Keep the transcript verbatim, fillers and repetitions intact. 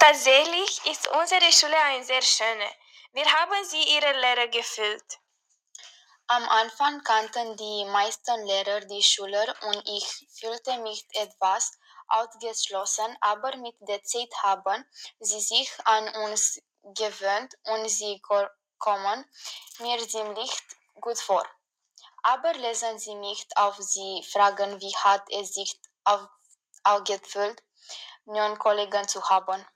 Tatsächlich ist unsere Schule eine sehr schöne. Wie haben Sie Ihre Lehrer gefühlt? Am Anfang kannten die meisten Lehrer die Schüler und ich fühlte mich etwas ausgeschlossen, aber mit der Zeit haben sie sich an uns gewöhnt und sie ko- kommen mir ziemlich gut vor. Aber lesen Sie nicht auf sie fragen, wie hat es sich auf, aufgefühlt, neuen Kollegen zu haben.